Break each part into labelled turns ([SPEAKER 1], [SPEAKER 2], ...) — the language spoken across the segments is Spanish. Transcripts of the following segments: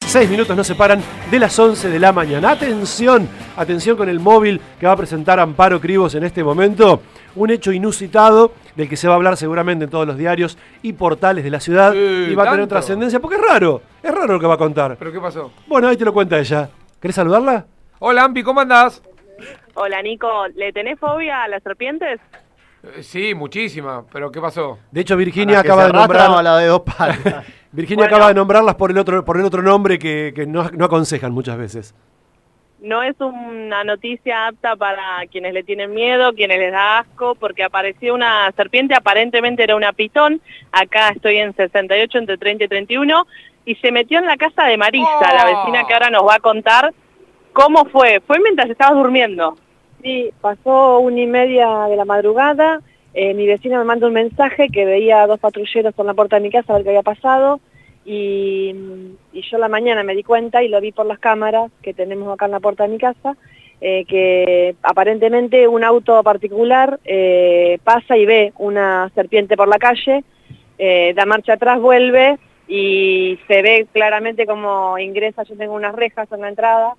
[SPEAKER 1] 6 minutos nos separan de las 11 de la mañana. Atención, atención con el móvil que va a presentar Amparo Cribos en este momento. Un hecho inusitado del que se va a hablar seguramente en todos los diarios y portales de la ciudad. Y va a tener trascendencia porque es raro lo que va a contar.
[SPEAKER 2] ¿Pero qué pasó?
[SPEAKER 1] Bueno, ahí te lo cuenta ella. ¿Querés saludarla?
[SPEAKER 2] Hola, Ampi, ¿cómo andás?
[SPEAKER 3] Hola, Nico. ¿Le tenés fobia a las serpientes?
[SPEAKER 2] Sí, muchísima, pero ¿qué pasó?
[SPEAKER 1] De hecho, Virginia acaba de nombrar
[SPEAKER 4] a la de 2 patas.
[SPEAKER 1] Virginia acaba de nombrarlas por el otro nombre que no aconsejan muchas veces.
[SPEAKER 3] No es una noticia apta para quienes le tienen miedo, quienes les da asco, porque apareció una serpiente, aparentemente era una pitón. Acá estoy en 68, entre 30 y 31, y se metió en la casa de Marisa, la vecina que ahora nos va a contar cómo fue. Fue mientras estabas durmiendo.
[SPEAKER 5] Sí, pasó 1:30 de la madrugada, mi vecina me manda un mensaje que veía 2 patrulleros por la puerta de mi casa a ver qué había pasado, y yo a la mañana me di cuenta y lo vi por las cámaras que tenemos acá en la puerta de mi casa, que aparentemente un auto particular pasa y ve una serpiente por la calle, da marcha atrás, vuelve y se ve claramente como ingresa. Yo tengo unas rejas en la entrada,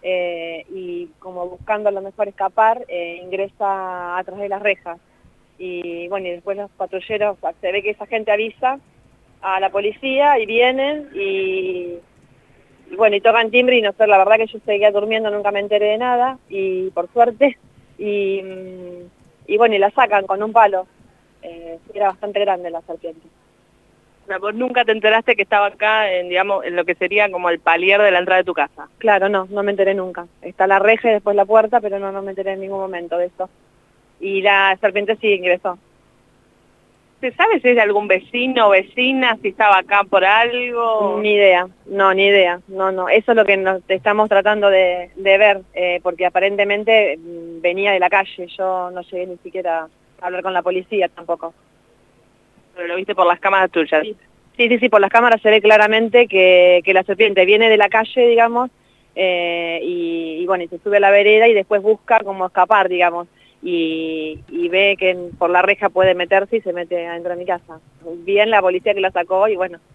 [SPEAKER 5] y como buscando a lo mejor escapar, ingresa atrás de las rejas. Y bueno, y después los patrulleros, se ve que esa gente avisa a la policía y vienen y bueno, y tocan timbre y no sé, la verdad que yo seguía durmiendo, nunca me enteré de nada, y por suerte, y bueno, y la sacan con un palo. Era bastante grande la serpiente.
[SPEAKER 3] O sea, vos nunca te enteraste que estaba acá, digamos, en lo que sería como el palier de la entrada de tu casa.
[SPEAKER 5] Claro, no me enteré nunca. Está la reja y después la puerta, pero no me enteré en ningún momento de esto. Y la serpiente sí ingresó.
[SPEAKER 3] ¿Se sabe si es de algún vecino o vecina, si estaba acá por algo?
[SPEAKER 5] Ni idea, ni idea. No. Eso es lo que nos estamos tratando de ver, porque aparentemente venía de la calle. Yo no llegué ni siquiera a hablar con la policía tampoco.
[SPEAKER 3] Pero lo viste por las cámaras tuyas.
[SPEAKER 5] Sí, por las cámaras se ve claramente que la serpiente viene de la calle, digamos, y bueno, y se sube a la vereda y después busca cómo escapar, digamos, y ve que por la reja puede meterse y se mete adentro de mi casa. Bien la policía que la sacó y bueno.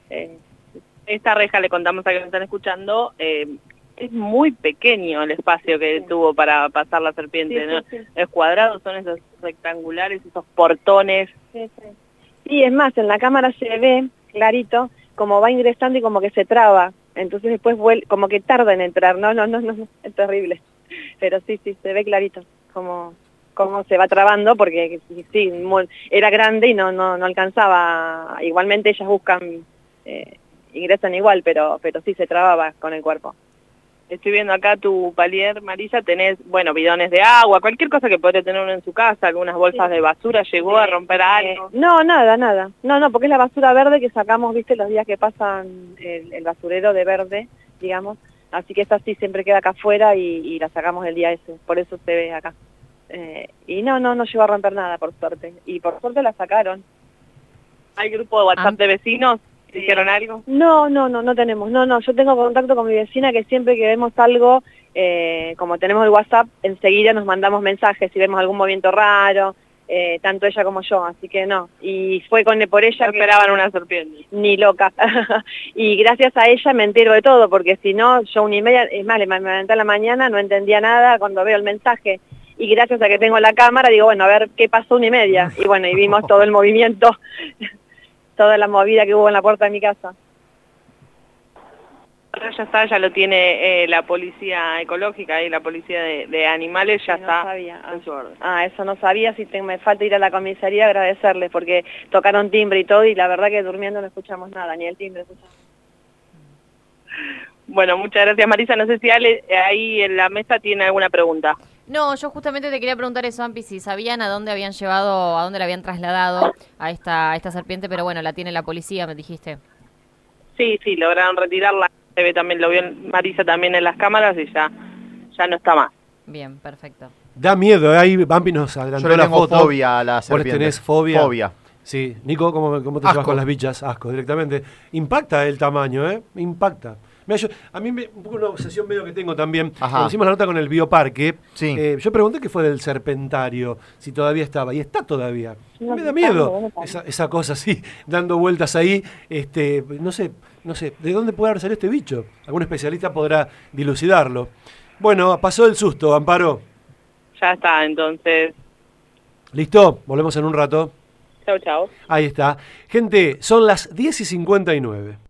[SPEAKER 3] Esta reja, le contamos a que nos están escuchando, es muy pequeño el espacio que tuvo para pasar la serpiente, ¿no?
[SPEAKER 5] Sí.
[SPEAKER 3] ¿Es cuadrado? ¿Son esos rectangulares, esos portones?
[SPEAKER 5] Sí. Sí, es más, en la cámara se ve clarito como va ingresando y como que se traba, entonces después como que tarda en entrar, no, es terrible, pero sí, se ve clarito como se va trabando, porque sí, era grande y no alcanzaba. Igualmente ellas buscan, ingresan igual, pero sí se trababa con el cuerpo.
[SPEAKER 3] Estoy viendo acá tu palier, Marisa, tenés, bueno, bidones de agua, cualquier cosa que podría tener uno en su casa, algunas bolsas de basura, ¿llegó a romper algo?
[SPEAKER 5] No, nada. No, porque es la basura verde que sacamos, viste, los días que pasan el basurero de verde, digamos, así que esta sí siempre queda acá afuera y la sacamos el día ese, por eso se ve acá. Y no llegó a romper nada, por suerte, y por suerte la sacaron.
[SPEAKER 3] ¿Hay grupo de WhatsApp de vecinos? ¿Hicieron algo?
[SPEAKER 5] No tenemos. No, yo tengo contacto con mi vecina que siempre que vemos algo, como tenemos el WhatsApp, enseguida nos mandamos mensajes si vemos algún movimiento raro, tanto ella como yo, así que no. Y fue por ella
[SPEAKER 3] no
[SPEAKER 5] que
[SPEAKER 3] esperaban una serpiente.
[SPEAKER 5] Ni loca. Y gracias a ella me entero de todo, porque si no, yo 1:30, es más, me levanté a la mañana, no entendía nada cuando veo el mensaje. Y gracias a que tengo la cámara, digo, bueno, a ver qué pasó 1:30. Y bueno, y vimos todo el movimiento. Toda la movida que hubo en la puerta de mi casa.
[SPEAKER 3] Ahora ya está, ya lo tiene la policía ecológica y la policía de animales, ya está.
[SPEAKER 5] Sabía.
[SPEAKER 3] En su orden.
[SPEAKER 5] Eso no sabía, si me falta ir a la comisaría a agradecerles, porque tocaron timbre y todo, y la verdad que durmiendo no escuchamos nada, ni el timbre escuchamos.
[SPEAKER 3] Bueno, muchas gracias, Marisa. No sé si Ale ahí en la mesa tiene alguna pregunta.
[SPEAKER 6] No, yo justamente te quería preguntar eso, Ampi, si sabían a dónde habían llevado, a dónde la habían trasladado a esta serpiente, pero bueno, la tiene la policía, me dijiste.
[SPEAKER 3] Sí, lograron retirarla. Se ve también, lo vio Marisa también en las cámaras y ya no está más.
[SPEAKER 6] Bien, perfecto.
[SPEAKER 1] Da miedo, ahí Bampi nos adelantó
[SPEAKER 4] la foto. Yo
[SPEAKER 1] foto.
[SPEAKER 4] Fobia a la serpiente.
[SPEAKER 1] ¿Vos tenés fobia?
[SPEAKER 4] Fobia.
[SPEAKER 1] Sí. Nico, ¿cómo te llevas con las bichas? Asco, directamente. Impacta el tamaño, Impacta. Mira, a mí un poco una obsesión medio que tengo también. Cuando hicimos la nota con el bioparque, yo pregunté qué fue del serpentario, si todavía estaba, y está todavía. Me da miedo esa cosa así, dando vueltas ahí. No sé, no sé, ¿de dónde puede haber salido este bicho? Algún especialista podrá dilucidarlo. Bueno, pasó el susto, Amparo.
[SPEAKER 3] Ya está, entonces.
[SPEAKER 1] ¿Listo? Volvemos en un rato.
[SPEAKER 3] Chau, chau.
[SPEAKER 1] Ahí está. Gente, son las 10:59.